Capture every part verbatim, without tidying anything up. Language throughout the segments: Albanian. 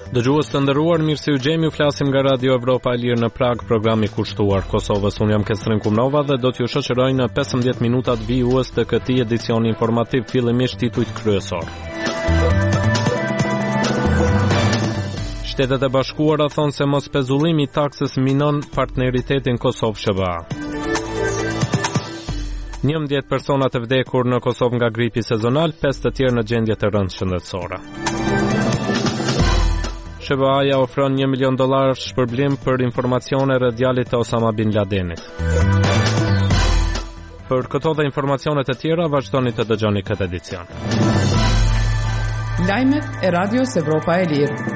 Dëgjues të nderuar, mirë se u gjemi, u flasim nga Radio Evropa e Lirë në Prag, programi kushtuar Kosovës. Unë jam Kestrin Kumnova dhe do t'ju shoqëroj në pesëmbëdhjetë minutat vijues të këtij edicioni informativ, fillimisht titujt kryesor. Shtetet e Bashkuara thonë se mos pezullimi i taksës minon partneritetin Kosovë-S B A. njëmbëdhjetë persona të vdekur në Kosovë nga gripi sezonal, pesë të tjerë në gjendje të rëndë shëndetësore. S B A-ja ofron një milion dollar shpërblim për informacione rreth djalit të Osama Bin Ladenit. Për këto dhe informacione të tjera, vazhdoni të dëgjoni këtë edicion. Lajmet e Radios Evropa e Lirë.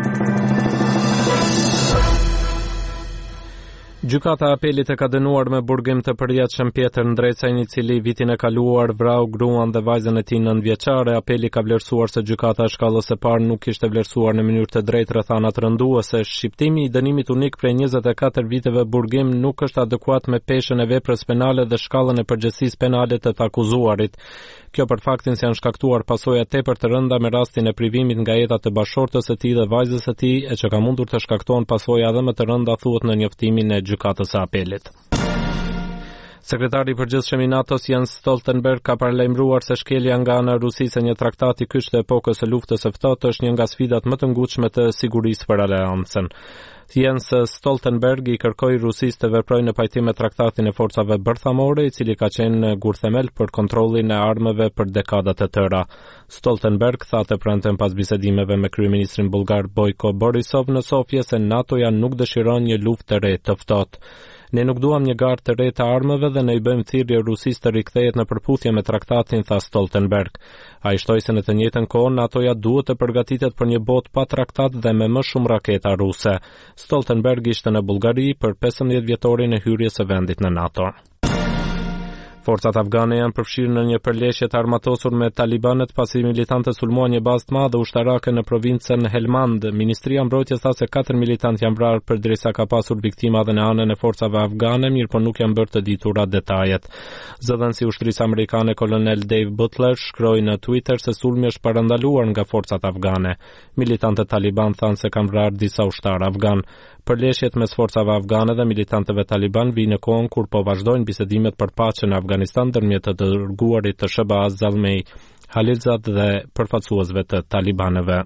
Gjykata e Apelit e ka dënuar me burgim të përjetshëm Pjetër Ndrecajn, i cili vitin e kaluar vrau gruan dhe vajzën e tij nëntëvjeçare. Apeli ka vlerësuar se gjykata e shkallës së parë nuk kishte vlerësuar në mënyrë të drejtë rrethanat rënduese. Shqiptimi i dënimit unik prej njëzet e katër viteve burgim nuk është adekuat me peshën e veprës penale dhe shkallën e përgjegjësisë penale të të akuzuarit. Kjo për faktin se janë shkaktuar pasoja tepër të rënda me rastin e privimit nga jeta të bashortës së tij dhe vajzës së tij, e që ka mundur të shkaktojnë pasoja edhe më të rënda, thuhet në njoftimin e gjykatës së Apelit. Sekretari i përgjithshëm i NATO-s Jens Stoltenberg ka paralajmëruar se shkelja nga ana e Rusisë e një traktati kyç të epokës së luftës së ftohtë është një nga sfidat më të ngutshme të sigurisë për aleancën. Jens Stoltenberg i kërkoi Rusisë të veprojë në pajtim me traktatin e forcave bërthamore, i cili ka qenë gurthemel për kontrollin e armëve për dekada të tëra. Stoltenberg tha të premten pas bisedimeve me kryeministrin bullgar Bojko Borisov në Sofje se NATO-ja nuk dëshiron një luftë të re të ftohtë. Ne nuk duam një garë të re të armëve dhe ne i bëjmë thirrje Rusisë të rikthehet në përputhje me traktatin, tha Stoltenberg. Ai shtoi se në të njëjtën kohë NATO-ja duhet të përgatitet për një botë pa traktat dhe me më shumë raketa ruse. Stoltenberg ishte në Bullgari për pesëmbëdhjetë vjetorin e hyrjes së vendit në NATO. Forcat afgane janë përfshirë në një përleshje të armatosur me talibanët pasi militantët sulmuan një bazë të madhe ushtarake në provincën Helmand. Ministria e Mbrojtjes tha se katër militantë janë vrarë përderisa ka pasur viktima edhe në anën e forcave afgane, mirë po nuk janë bërë të ditura detajet. Zëdhënësi i ushtrisë amerikane kolonel Dave Butler shkroi në Twitter se sulmi është parandaluar nga forcat afgane. Militantët taliban thanë se kanë vrarë disa ushtarë afgan. Përleshjet mes forcave afgane dhe militantëve taliban vijnë në kohën kur po vazhdojnë bisedimet për paqen në Afganistan ndërmjet të dërguarit të S B A-s Zalmay Khalilzad dhe përfaqësuesve të talibanëve.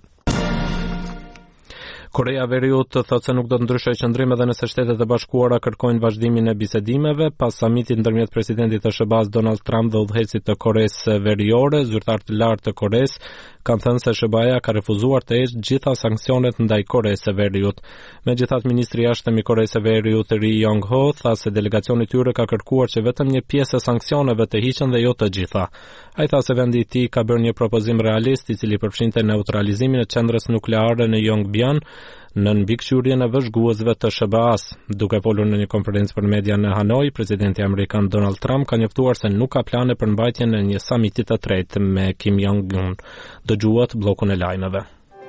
Korea e Veriut thotë se nuk do të ndryshojë qëndrim edhe nëse Shtetet e Bashkuara kërkojnë vazhdimin e bisedimeve. Pas samitit ndërmjet presidentit të S B A-s Donald Trump dhe udhëheqësit të Koresë Veriore, zyrtarë të lartë të Koresë kanë thënë se S B A-ja ka refuzuar të heqë gjitha sanksionet ndaj Koresë së Veriut. Megjithatë, ministri i jashtëm i Koresë së Veriut Ri Yong Ho tha se delegacioni i tyre ka kërkuar që vetëm një pjesë e sanksioneve të hiqen dhe jo të gjitha. Ai tha se vendi i tij ka bërë një propozim realist i cili përfshinte neutralizimin e qendrës nukleare në Yongbyon në mbikëqyrjen e vëzhguesve të S B A-s. Duke folur në një konferencë për media në Hanoi, presidenti amerikan Donald Trump ka njoftuar se nuk ka plane për mbajtjen e një samiti të tretë me Kim Jong-un. Dëgjuat bllokun e lajmeve.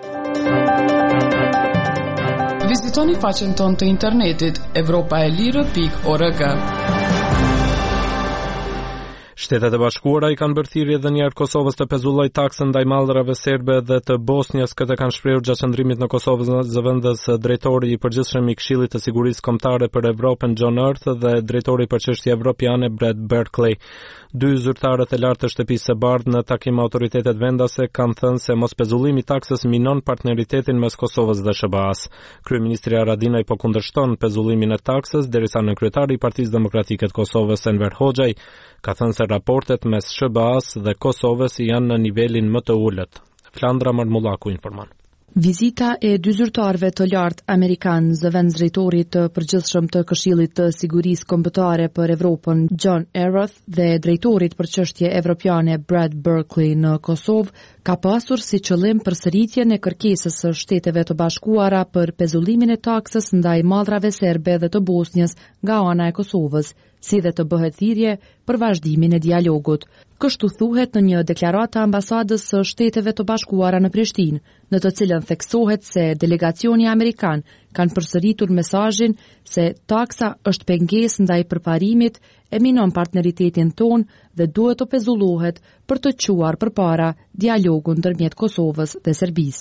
Vizitoni faqen tonë të internetit evropa e lirë pikë org. Shtetet e Bashkuara i kanë bërë thirrje edhe një herë Kosovës të pezullojë taksën ndaj mallrave serbe dhe të Bosnjës. Këtë kanë shprehur gjatë qëndrimit në Kosovë zëvendës drejtori i përgjithshëm i Këshillit të Sigurisë Kombëtare për Evropën John Earth dhe drejtori për çështje evropiane Brad Berkeley. Dy zyrtarët e lartë të shtëpisë së bardhë në takim me autoritetet vendase kanë thënë se mospezullimi i taksës minon partneritetin mes Kosovës dhe S B A-s. Kryeministri Haradinaj po kundërshton pezullimin e taksës, derisa nënkryetari i Partisë Demokratike të Kosovës Enver Hoxhaj ka thënë se raportet mes S B A-s dhe Kosovës janë në nivelin më të ulët. Flandra Marmullaku informon. Vizita e dy zyrtarëve të lartë amerikan, zëvendësdrejtorit të përgjithshëm të Këshillit të Sigurisë Kombëtare për Evropën John Earth dhe drejtorit për çështje evropiane Brad Berkeley në Kosovë, ka pasur si qëllim përsëritjen e kërkesës së Shteteve të Bashkuara për pezullimin e taksës ndaj mallrave serbe dhe të Bosnjës nga ana e Kosovës, si dhe të bëhet thirrje për vazhdimin e dialogut. Kështu thuhet në një deklaratë të ambasadës së Shteteve të Bashkuara në Prishtinë, në të cilën theksohet se delegacioni amerikan kanë përsëritur mesazhin se taksa është pengesë ndaj përparimit, e minon partneritetin ton dhe duhet të pezullohet për të quar përpara dialogun ndërmjet Kosovës dhe Serbisë.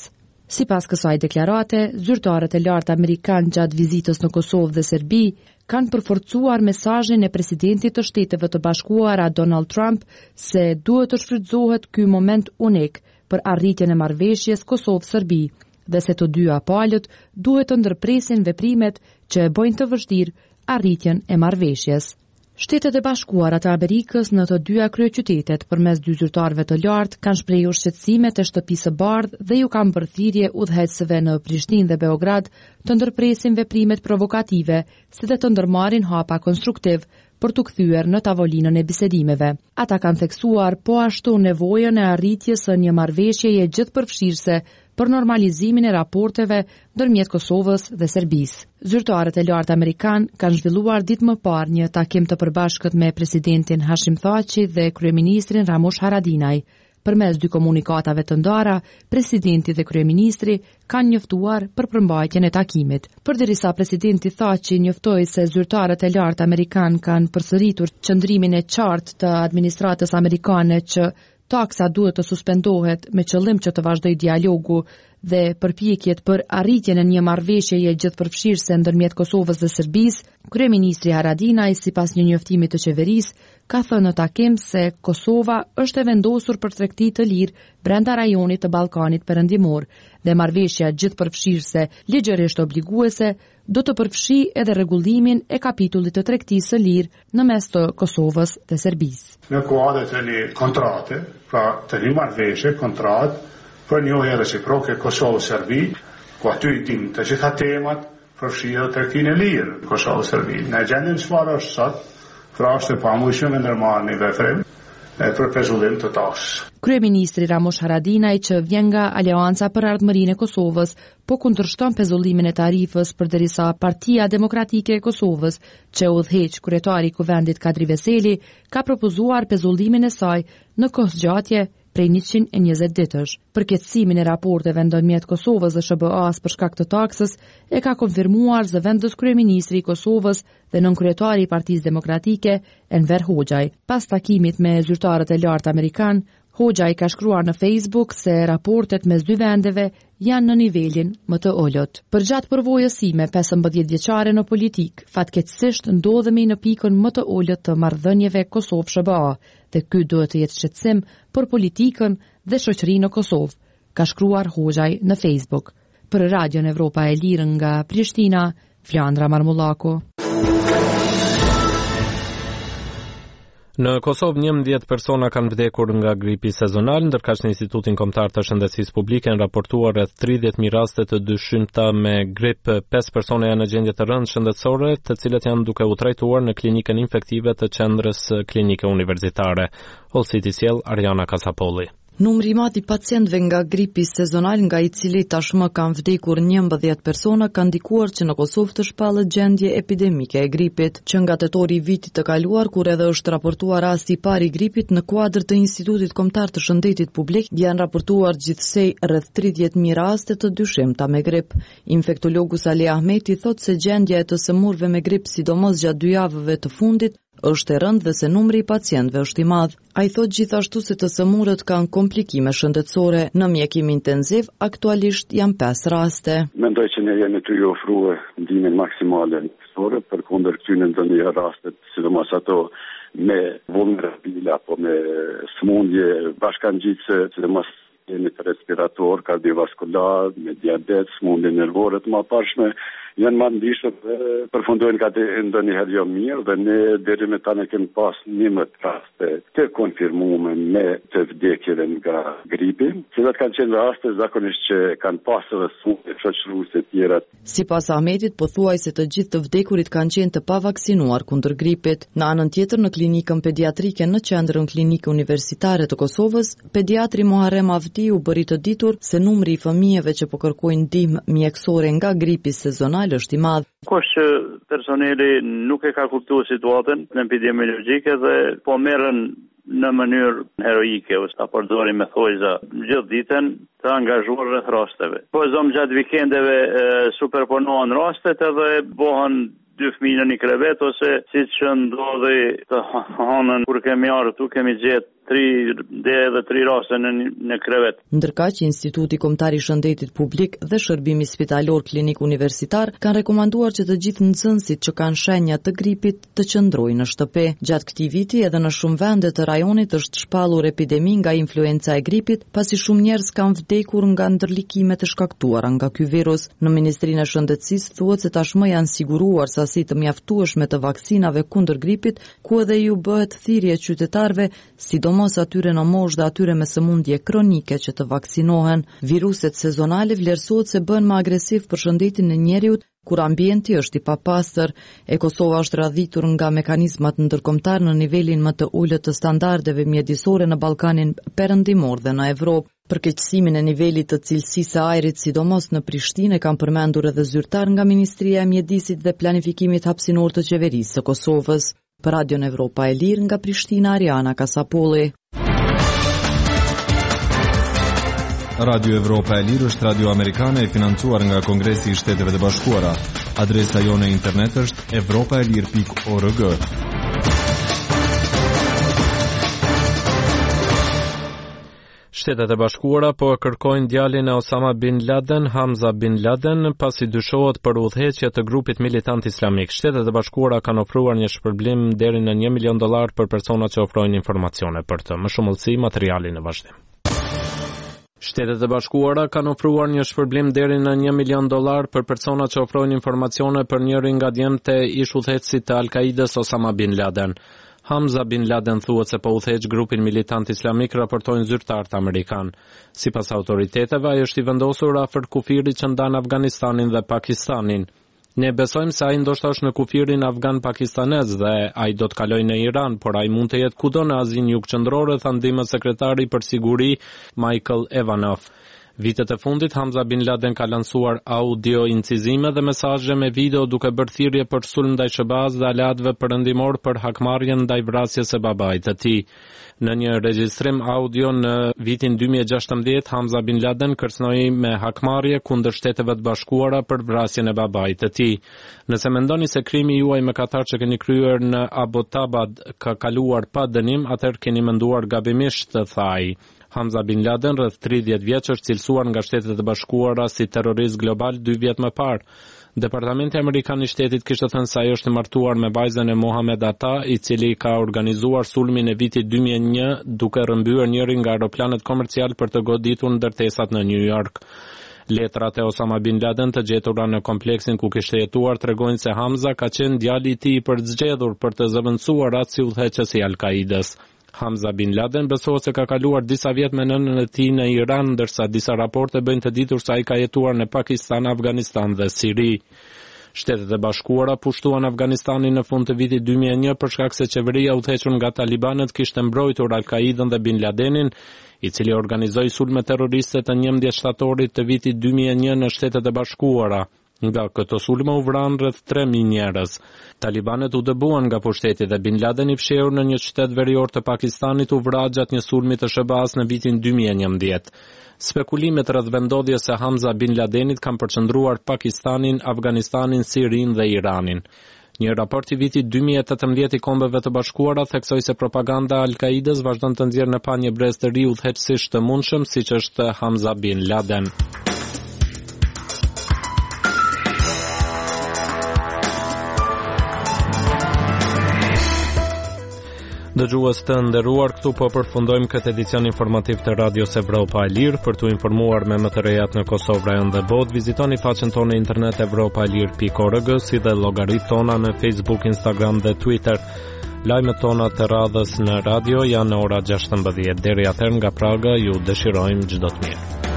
Sipas kësaj deklarate, zyrtarët e lartë amerikanë gjatë vizitës në Kosovë dhe Serbi kanë përforcuar mesazhin e presidentit të Shteteve të Bashkuara Donald Trump se duhet të shfrytëzohet ky moment unik për arritjen e marrëveshjes Kosovë-Serbi dhe se të dyja palët duhet të ndërpresin veprimet që e bëjnë të vështirë arritjen e marrëveshjes. Shtetet e Bashkuara të Amerikës në të dyja kryeqytetet përmes dy zyrtarëve të lartë kanë shprehur shqetësimet e shtëpisë së bardhë dhe ju kanë bërë thirrje udhëheqësve në Prishtinë dhe Beograd të ndërpresin veprimet provokative si dhe të ndërmarrin hapa konstruktiv për të kthyer në tavolinën e bisedimeve. Ata kanë theksuar po ashtu nevojën e arritjes së një marrëveshjeje gjithëpërfshirëse për normalizimin e raporteve ndërmjet Kosovës dhe Serbisë. Zyrtarët e lartë amerikan kanë zhvilluar ditë më parë një takim të përbashkët me presidentin Hashim Thaçi dhe kryeministrin Ramush Haradinaj. Përmes dy komunikatave të ndara, presidenti dhe kryeministri kanë njoftuar për përmbajtjen e takimit. Përderisa presidenti Thaçi njoftoi se zyrtarët e lartë amerikan kanë përsëritur qëndrimin e qartë të administratës amerikane që taksa duhet të suspendohet me qëllim që të vazhdojë dialogu dhe përpjekjet për arritjen e një marrëveshjeje gjithëpërfshirëse ndërmjet Kosovës dhe Serbisë, kryeministri Haradinaj, sipas një njoftimi të qeverisë, ka thënë në takim se Kosova është e vendosur për tregti të lirë brenda rajonit të Ballkanit Perëndimor dhe marrëveshja gjithëpërfshirëse ligjërisht obliguese do të përfshijë edhe rregullimin e kapitullit të tregtisë së lirë në mes të Kosovës dhe Serbisë. Në kuadër të një kontrate, pra të një marrëveshje, kontratë për njohje reciproke Kosovë-Serbi, ku aty i dim të gjitha temat përfshijë tregtinë e lirë Kosovë-Serbi. Në gjendjen çfarë është sot, pra është e pamundshme me ndërmarrë një veprim për pezullim të taksës. Kryeministri Ramush Haradinaj, që vjen nga Aleanca për Ardhmërinë e Kosovës, po kundërshton pezullimin e tarifës përderisa Partia Demokratike e Kosovës, që udhëheq kryetari i Kuvendit Kadri Veseli, ka propozuar pezullimin e saj në kohëzgjatje prej njëqind e njëzet ditësh. Përkeqësimin e raporteve ndërmjet Kosovës dhe S B A-s për shkak të taksës e ka konfirmuar zëvendës kryeministri i Kosovës dhe nënkryetari i Partisë Demokratike Enver Hoxhaj. Pas takimit me zyrtarët e lartë amerikan, Hoxhaj ka shkruar në Facebook se raportet mes dy vendeve janë në nivelin më të ullët. Përgjatë përvojës sime pesëmbëdhjetë vjeçare në politik, fatkeqësisht ndodhemi në pikën më të ullët të marrëdhënieve Kosovë-S B A dhe ky duhet të jetë shqetësim për politikën dhe shoqërinë në Kosovë, ka shkruar Hoxhaj në Facebook. Për Radion Evropa e Lirë nga Prishtina, Flandra Marmullako. Në Kosovë njëmbëdhjetë persona kanë vdekur nga gripi sezonal, ndërkaq në Institutin Kombëtar të Shëndetësisë Publike kanë raportuar rreth tridhjetë mijë raste të dyshimta me grip. pesë persona janë në gjendje të rëndë shëndetësore, të cilët janë duke u trajtuar në klinikën infektive të qendrës klinike universitare. Holsiti sjell Ariana Kasapolli. Numri i madh i pacientëve nga gripi sezonal, nga i cili tashmë kanë vdekur njëmbëdhjetë persona, ka ndikuar që në Kosovë të shpallet gjendje epidemike e gripit, që nga tetori i vitit të kaluar, kur edhe është raportuar rasti i parë i gripit në kuadër të Institutit Kombëtar të Shëndetit Publik, janë raportuar gjithsej rreth tridhjetë mijë raste të dyshimta me grip. Infektologu Salih Ahmeti thotë se gjendja e të sëmurëve me grip, sidomos gjatë dy javëve të fundit, është e rëndë dhe se numri i pacientëve është i madh. Ai thotë gjithashtu se të sëmurët kanë komplikime shëndetësore. Në mjekim intenziv aktualisht janë pesë raste. Mendoj që ne jemi të ju ofruar ndihmën maksimale shëndetësore përkundër këtyre ndonjë rastet, sidomos ato me vulnerabile apo me sëmundje bashkangjitëse, sidomos jemi të respirator, kardiovaskular, me diabet, sëmundje nervore të mëparshme, janë më ndishtë dhe përfundojnë ka të ndonjëherë jo mirë dhe ne deri me tani kemi pas njëmbëdhjetë raste të konfirmuar me të vdekjeve nga gripi, cilat kanë qenë raste zakonisht që kanë pasur edhe sëmundje shoqëruese të tjera. Sipas Ahmetit, pothuajse të gjithë të vdekurit kanë qenë të pavaksinuar kundër gripit. Në anën tjetër, në klinikën pediatrike në qendrën klinike universitare të Kosovës, pediatri Muharrem Avdi u bëri të ditur se numri i fëmijëve që po kërkojnë ndihmë mjekësore nga gripi sezonal është i madh. Kush që personeli nuk e ka kuptuar situatën epidemiologjike dhe po merren në mënyrë heroike ose ta përdorin me thojza gjithë ditën të angazhuar rreth rasteve. Po zom gjatë vikendeve superponohen rastet edhe bëhen dy fëmijë në një krevet ose siç ndodhi të hanën kur kemi ardhur tu kemi gjetë tri deri edhe tri raste në në krevet. Ndërkaq Instituti Kombëtar i Shëndetit Publik dhe Shërbimi Spitalor Klinik Universitar kanë rekomanduar që të gjithë nxënësit që kanë shenja të gripit të qëndrojnë në shtëpi. Gjatë këtij viti edhe në shumë vende të rajonit është shpallur epidemi nga influenca e gripit, pasi shumë njerëz kanë vdekur nga ndërlikimet e shkaktuara nga ky virus. Në Ministrinë e Shëndetësisë thuhet se tashmë janë siguruar sasi të mjaftueshme të vaksinave kundër gripit, ku edhe ju bëhet thirrje qytetarëve, sidomos atyre në moshë dhe atyre me sëmundje kronike që të vaksinohen. Viruset sezonale vlerësohet se bën më agresiv për shëndetin e njeriut kur ambienti është i papastër. E Kosova është radhitur nga mekanizmat ndërkombëtar në nivelin më të ulët të standardeve mjedisore në Ballkanin Perëndimor dhe në Evropë. Përkeqësimin e nivelit të cilësisë së ajrit, sidomos në Prishtinë, kanë përmendur edhe zyrtar nga Ministria e Mjedisit dhe Planifikimit Hapësinor të Qeverisë së Kosovës. Për Radion Evropa e Lirë nga Prishtina, Ariana Kasapolli. Radio Evropa e Lirë është radio amerikane e financuar nga Kongresi i Shteteve të Bashkuara. Adresa jone internet është evropaelir pikë org. Shtetet e Bashkuara po e kërkojnë djalin e Osama bin Laden, Hamza bin Laden, pasi dyshohet për udhëheqje të grupit militant islamik. Shtetet e Bashkuara kanë ofruar një shpërblim deri në një milion dollar për personat që ofrojnë informacione për të. Më shumë ullësi, materiali në vazhdim. Shtetet e Bashkuara kanë ofruar një shpërblim deri në një milion dollar për personat që ofrojnë informacione për njërin nga djemtë e ish udhëheqësit të Al-Qaidës Osama bin Laden. Hamza bin Laden thuhet se po udhëheq grupin militant islamik, raportojnë zyrtarët amerikan. Sipas autoriteteve, ai është i vendosur afër kufirit që ndan Afganistanin dhe Pakistanin. Ne besojmë se ai ndoshta është në kufirin afgan-pakistanez dhe ai do të kalojë në Iran, por ai mund të jetë kudo në Azinë Jugkëndrore, tha ndihmës sekretari për siguri Michael Evanov. Vitet e fundit, Hamza bin Laden ka lansuar audio incizime dhe mesazhe me video duke bërë thirrje për sulm ndaj S B A-s dhe aleatëve perëndimor për hakmarrjen ndaj vrasjes së babait të tij. Në një regjistrim audio në vitin dy mijë e gjashtëmbëdhjetë, Hamza bin Laden kërcënoi me hakmarrje kundër Shteteve të Bashkuara për vrasjen e babait të tij. Nëse mendoni se krimi juaj mëkatar që keni kryer në Abbottabad ka kaluar pa dënim, atëherë keni menduar gabimisht, tha ai. Hamza bin Laden, rreth tridhjetë vjeç, është cilësuar nga Shtetet e Bashkuara si terrorist global dy vjet më parë. Departamenti Amerikan i Shtetit kishte thënë se ai është i martuar me vajzën e Mohamed Atta, i cili ka organizuar sulmin e vitit dy mijë e një duke rrëmbyer njërin nga aeroplanet komercial për të goditur ndërtesat në New York. Letrat e Osama bin Laden të gjetura në kompleksin ku kishte jetuar tregojnë se Hamza ka qenë djali i tij i përzgjedhur për të zëvendësuar atë si udhëheqës i Al-Qaidës. Hamza bin Laden besohet se ka kaluar disa vjet me nënën e tij në Iran, ndërsa disa raporte bëjnë të ditur se ai ka jetuar në Pakistan, Afganistan dhe Siri. Shtetet e Bashkuara pushtuan Afganistanin në fund të vitit dy mijë e një për shkak se qeveria udhëhequr nga talibanët kishte mbrojtur Al-Qaidën dhe bin Ladenin, i cili organizoi sulme terroriste të njëmbëdhjetë shtatorit të vitit dy mijë e një në Shtetet e Bashkuara. Nga këto sulme u vranë rreth tre mijë njerëz. Talibanët u dëbuan nga pushteti dhe bin Laden, i fshehur në një qytet verior të Pakistanit, u vra gjatë një sulmi të S B A-s në vitin dy mijë e njëmbëdhjetë. Spekulimet rreth vendodhjes së Hamza bin Ladenit kanë përqendruar Pakistanin, Afganistanin, Sirinë dhe Iranin. Një raport i vitit dy mijë e tetëmbëdhjetë i Kombeve të Bashkuara theksoi se propaganda e Al-Qaidës vazhdon të nxjerrë në pa një brez të ri udhëheqësish të mundshëm siç është Hamza bin Laden. Dëgjues të nderuar, këtu po përfundojmë këtë edicion informativ të Radios Evropa e Lirë. Për t'u informuar me më të rejat në Kosovë, rajon dhe botë, vizitoni faqen tonë internet evropaelir pikë org, si dhe llogaritë tona në Facebook, Instagram dhe Twitter. Lajmet tona të radhës në radio janë në ora gjashtëmbëdhjetë. Deri atëherë nga Praga ju dëshirojmë çdo të mirë.